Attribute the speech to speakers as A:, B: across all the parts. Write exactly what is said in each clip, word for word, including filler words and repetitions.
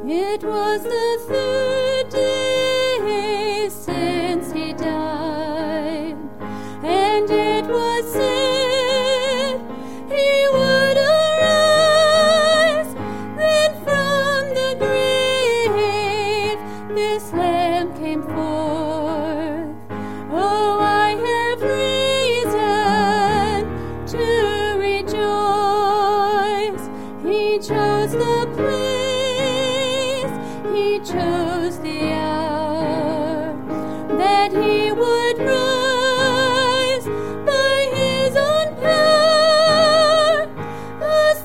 A: It was the third day since he died, and it was said he would arise. Then from the grave this Lamb came forth. Oh, I have reason to rejoice. He chose the place, he chose the hour, that he would rise by his own power, a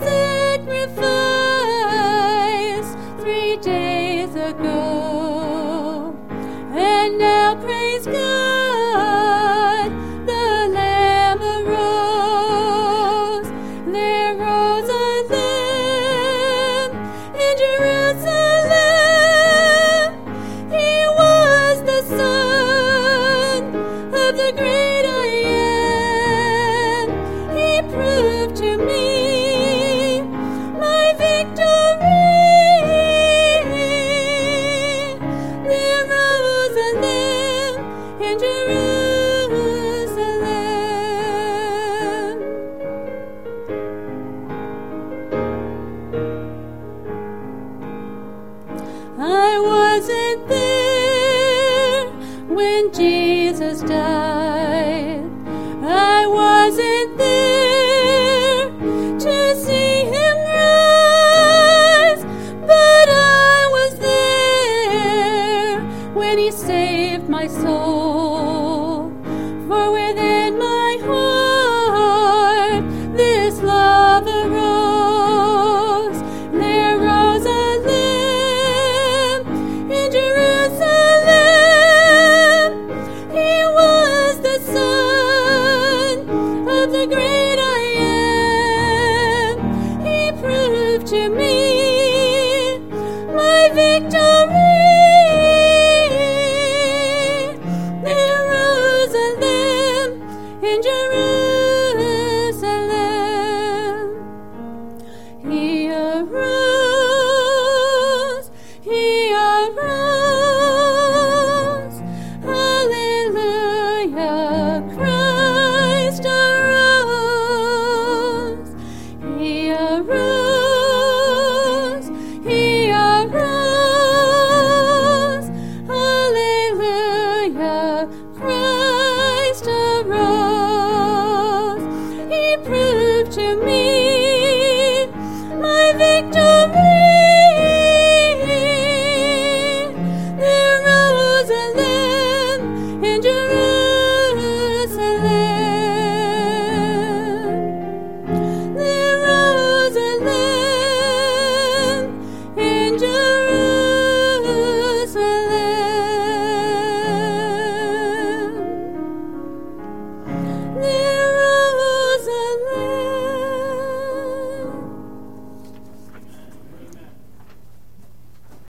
A: sacrifice three days ago. And now praise God, the Lamb arose. There rose a Lamb in Jerusalem. He was the Son of the great I Am. He proved to me my victory. There rose a Lamb in Jerusalem. I wasn't there when Jesus died. I wasn't there to see him rise, but I was there when he saved my soul.